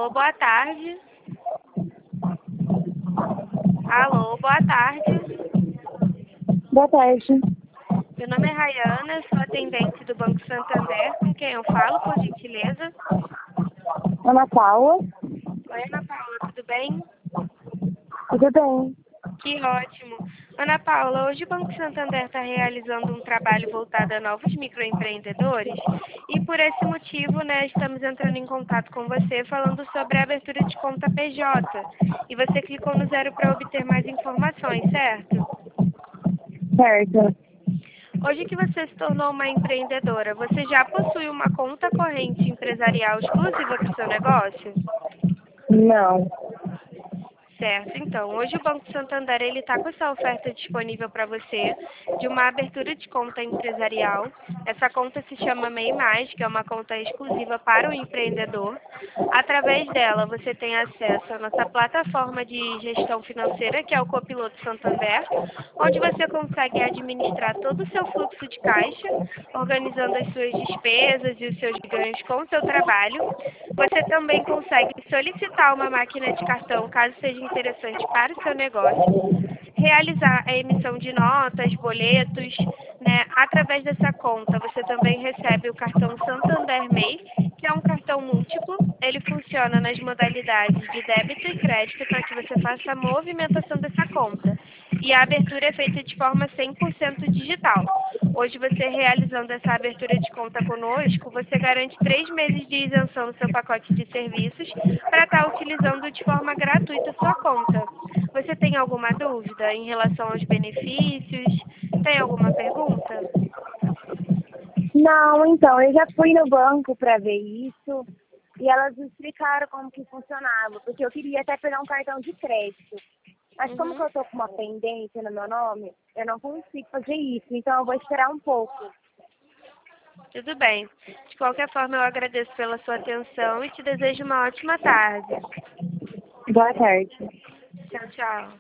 Alô, boa tarde. Alô, boa tarde. Boa tarde. Meu nome é Rayana, sou atendente do Banco Santander, com quem eu falo, por gentileza. Ana Paula. Oi, Ana Paula, tudo bem? Tudo bem? Que ótimo. Ana Paula, hoje o Banco Santander está realizando um trabalho voltado a novos microempreendedores e por esse motivo, né, estamos entrando em contato com você falando sobre a abertura de conta PJ. E você clicou no 0 para obter mais informações, certo? Certo. Hoje que você se tornou uma empreendedora, você já possui uma conta corrente empresarial exclusiva para o seu negócio? Não. Certo, então, hoje o Banco Santander ele está com essa oferta disponível para você de uma abertura de conta empresarial. Essa conta se chama MEI+, que é uma conta exclusiva para o empreendedor. Através dela, você tem acesso à nossa plataforma de gestão financeira, que é o Copiloto Santander, onde você consegue administrar todo o seu fluxo de caixa, organizando as suas despesas e os seus ganhos com o seu trabalho. Você também consegue solicitar uma máquina de cartão, caso seja interessante para o seu negócio, realizar a emissão de notas, boletos, né? Através dessa conta, você também recebe o cartão Santander MEI, que é um cartão múltiplo. Ele funciona nas modalidades de débito e crédito para que você faça a movimentação dessa conta. E a abertura é feita de forma 100% digital. Hoje, você realizando essa abertura de conta conosco, você garante 3 meses de isenção no seu pacote de serviços para estar utilizando de forma gratuita a sua conta. Você tem alguma dúvida em relação aos benefícios? Tem alguma pergunta? Não, então, eu já fui no banco para ver isso e elas me explicaram como que funcionava, porque eu queria até pegar um cartão de crédito. Mas como que eu tô com uma pendência no meu nome, eu não consigo fazer isso, então eu vou esperar um pouco. Tudo bem. De qualquer forma, eu agradeço pela sua atenção e te desejo uma ótima tarde. Boa tarde. Tchau, tchau.